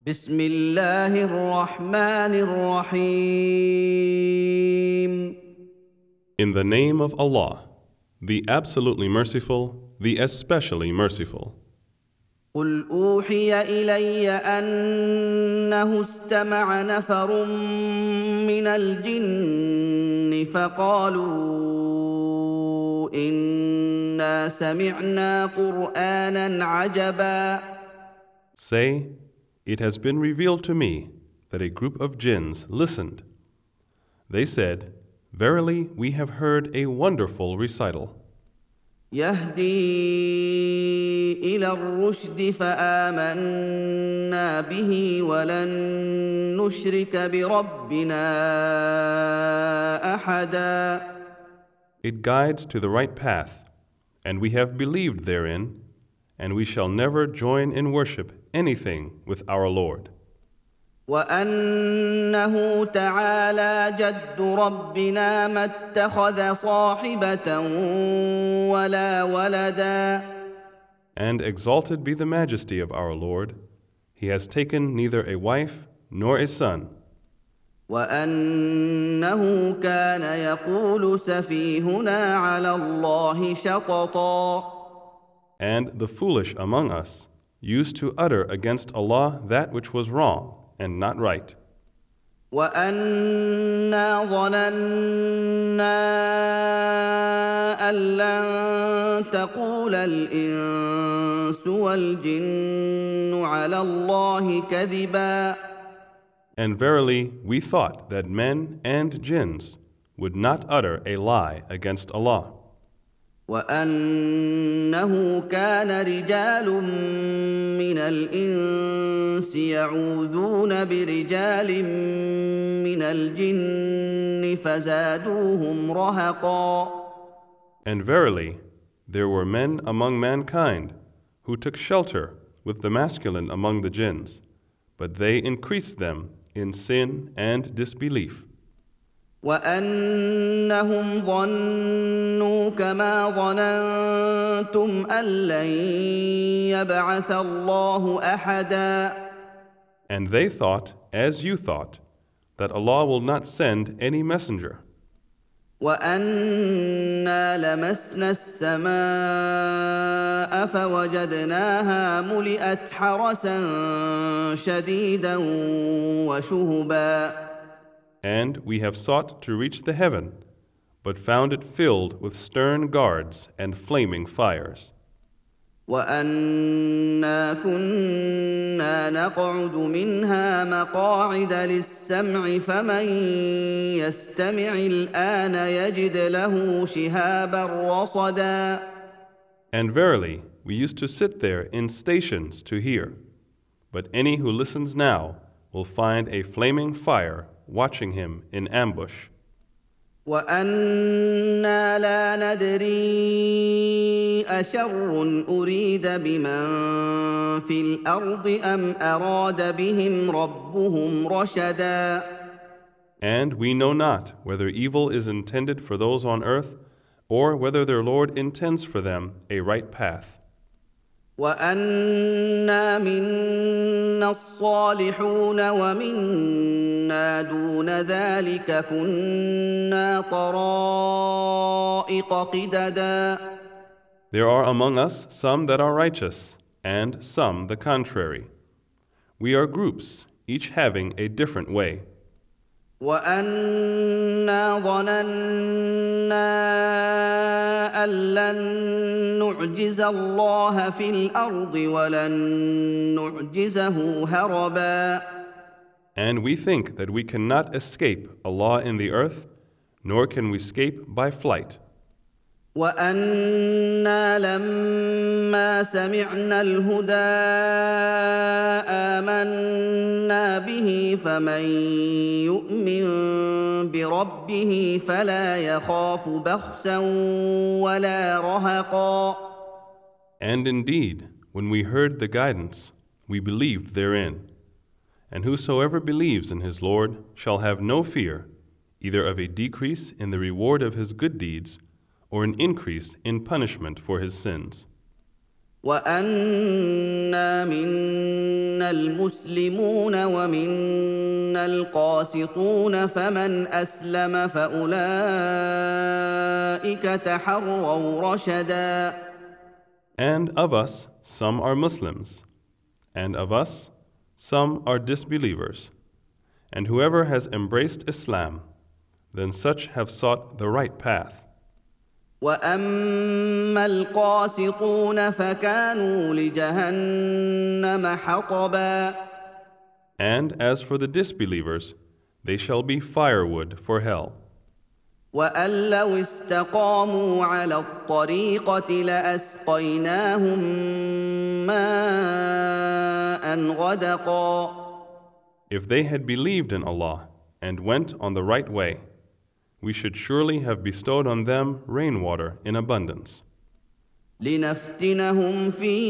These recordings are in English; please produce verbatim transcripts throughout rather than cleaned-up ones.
بسم الله الرحمن الرحيم. In the name of Allah, the absolutely merciful, the especially merciful. قل أوحي إلي أنه استمع نفر من الجن فقالوا إنا سمعنا قرآنا عجبا. Say, it has been revealed to me that a group of jinns listened. They said, verily we have heard a wonderful recital. يهدي إلى الرشد فآمنا به ولن نشرك بربنا أحدا. It guides to the right path, and we have believed therein, and we shall never join in worship anything with our Lord. وأنه تعالى جد ربنا ما اتخذ صاحبة ولا ولدا. And exalted be the majesty of our Lord, He has taken neither a wife nor a son. وأنه كان يقول سفيهنا على الله شططا. And the foolish among us used to utter against Allah that which was wrong and not right. وأنا ظننا أن لن تقول الإنس والجن على الله كذبا. And verily we thought that men and jinns would not utter a lie against Allah. وأنه كان رجال من الإنس يعوذون برجال من الجن فزادوهم رهقا. And verily there were men among mankind who took shelter with the masculine among the jinns, but they increased them in sin and disbelief. وأنهم ظنوا كما ظننتم أن لن يبعث الله أحدا. And they thought, as you thought, that Allah will not send any messenger. وأنا لمسنا السماء فوجدناها ملئت حرسا شديدا وشهبا. And we have sought to reach the heaven, but found it filled with stern guards and flaming fires. وأنا كنا نقعد منها مقاعد للسمع فمن يستمع الآن يجد له شهابا رصدا. And verily, we used to sit there in stations to hear, but any who listens now will find a flaming fire watching him in ambush. وأنا لا ندري أشر أريد بمن في الأرض أم أراد بهم ربهم رشدا. And we know not whether evil is intended for those on earth, or whether their Lord intends for them a right path. وأنا منا الصالحون ومنا دون ذلك كنا طرائق قددا. There are among us some that are righteous, and some the contrary. We are groups, each having a different way. وأنا ظننا أن لن نعجز الله في الأرض ولن نعجزه هربا. And we think that we cannot escape Allah in the earth, nor can we escape by flight. وأنا لما سمعنا الهدى آمنا به فمن يؤمن بربه فلا يخاف بخسا ولا رهقا. And indeed, when we heard the guidance, we believed therein. And whosoever believes in his Lord shall have no fear, either of a decrease in the reward of his good deeds, or an increase in punishment for his sins. وَأَنَّا مِنَّا الْمُسْلِمُونَ وَمِنَّا الْقَاسِطُونَ فَمَنْ أَسْلَمَ فَأُولَٰئِكَ تَحَرَّوْا رَشَدًا. And of us some are Muslims, and of us some are disbelievers. And whoever has embraced Islam, then such have sought the right path. وَأَمَّا الْقَاسِطُونَ فَكَانُوا لِجَهَنَّمَ حَطَبًا. And as for the disbelievers, they shall be firewood for hell. وَأَن لَّوْ اسْتَقَامُوا عَلَى الطَّرِيقَةِ لَأَسْقَيْنَاهُم مَّاءً غَدَقًا. If they had believed in Allah and went on the right way, we should surely have bestowed on them rainwater in abundance. لِنَفْتِنَهُمْ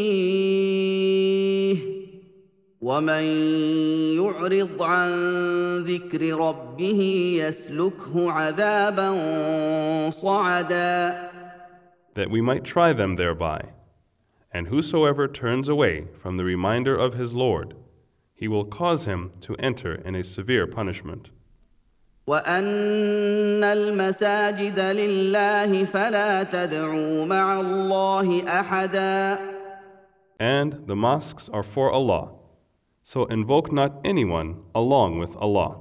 فِيهِ وَمَن يُعْرِضْ عَن ذِكْرِ رَبِّهِ يَسْلُكْهُ عَذَابًا صَعَدًا. That we might try them thereby. And whosoever turns away from the reminder of his Lord, he will cause him to enter in a severe punishment. وَأَنَّ الْمَسَاجِدَ لِلَّهِ فَلَا تَدْعُوا مَعَ اللَّهِ أَحَدًا. And the mosques are for Allah, so invoke not anyone along with Allah.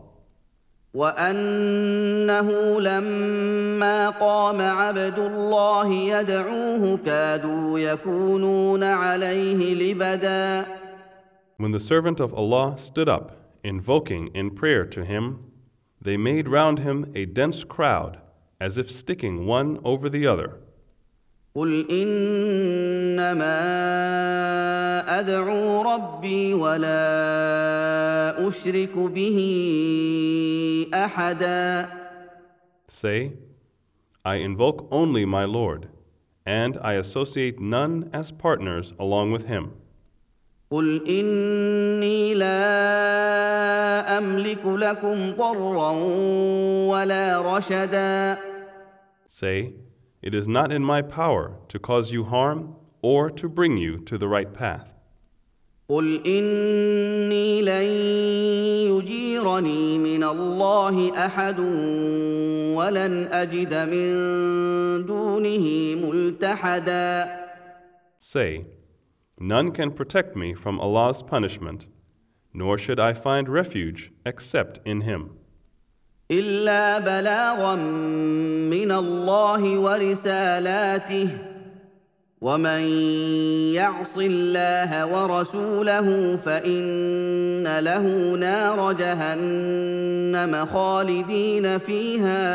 وَأَنَّهُ لَمَّا قَامَ عَبْدُ اللَّهِ يَدْعُوهُ كَادُوا يَكُونُونَ عَلَيْهِ لِبَدًا. When the servant of Allah stood up, invoking in prayer to him, they made round him a dense crowd, as if sticking one over the other. قُلْ إِنَّمَا أَدْعُو رَبِّي وَلَا أُشْرِكُ بِهِ أَحَدًا. Say, I invoke only my Lord, and I associate none as partners along with him. قُلْ إِنِّي لَا أَمْلِكُ لَكُمْ ضَرًّا وَلَا رَشَدًا. Say, it is not in my power to cause you harm or to bring you to the right path. قُلْ إِنِّي لَن يُجِيرَنِي مِنَ اللَّهِ أَحَدٌ وَلَنْ أَجِدَ مِن دُونِهِ مُلْتَحَدًا. Say, none can protect me from Allah's punishment, nor should I find refuge except in Him. إِلَّا بَلَاغًا مِّنَ اللَّهِ وَرِسَالَاتِهِ وَمَن يَعْصِ اللَّهَ وَرَسُولَهُ فَإِنَّ لَهُ نَارَ جَهَنَّمَ خَالِدِينَ فِيهَا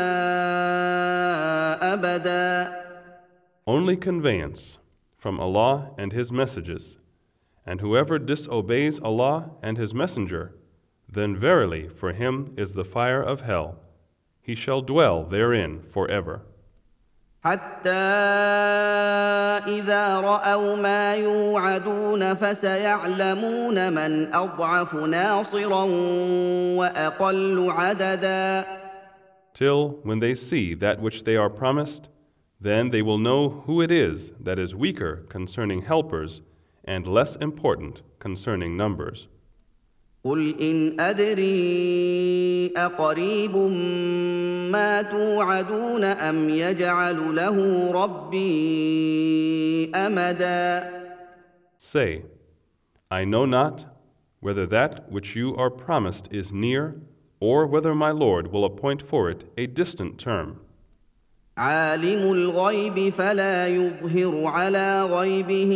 أَبَدًا. Only conveyance from Allah and His messages, and whoever disobeys Allah and His messenger, then verily for him is the fire of hell. He shall dwell therein forever. حتى إذا رأوا ما يوعدون فسيعلمون من أضعف ناصرا وأقل عددا. Till when they see that which they are promised, then they will know who it is that is weaker concerning helpers and less important concerning numbers. قُلْ إِنْ أَدْرِي أَقَرِيبٌ مَّا تُوعَدُونَ أَمْ يَجْعَلُ لَهُ رَبِّي أَمَدًا. Say, I know not whether that which you are promised is near, or whether my Lord will appoint for it a distant term. عَالِمُ الْغَيْبِ فَلَا يُظْهِرُ عَلَىٰ غَيْبِهِ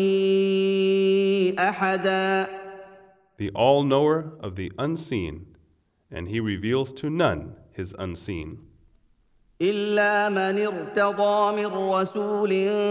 أَحَدًا. The all-knower of the unseen, and He reveals to none His unseen. إِلَّا مَنِ ارْتَضَىٰ مِن رَّسُولٍ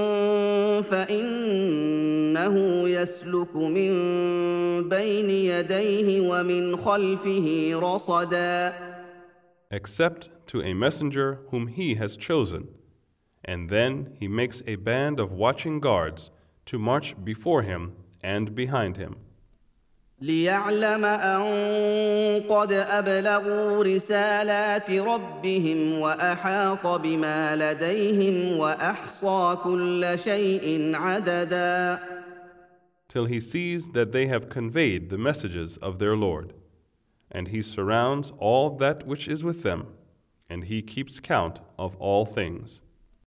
فَإِنَّهُ يَسْلُكُ مِن بَيْنِ يَدَيْهِ وَمِنْ خَلْفِهِ رَصَدًا. Except to a messenger whom He has chosen, and then He makes a band of watching guards to march before Him and behind Him. لِيَعْلَمَ أَن قَدْ أَبْلَغُوا رِسَالَاتِ رَبِّهِمْ وَأَحَاطَ بِمَا لَدَيْهِمْ وَأَحْصَىٰ كُلَّ شَيْءٍ عَدَدًا. till he sees that they have conveyed the messages of their Lord. And he surrounds all that which is with them, and he keeps count of all things.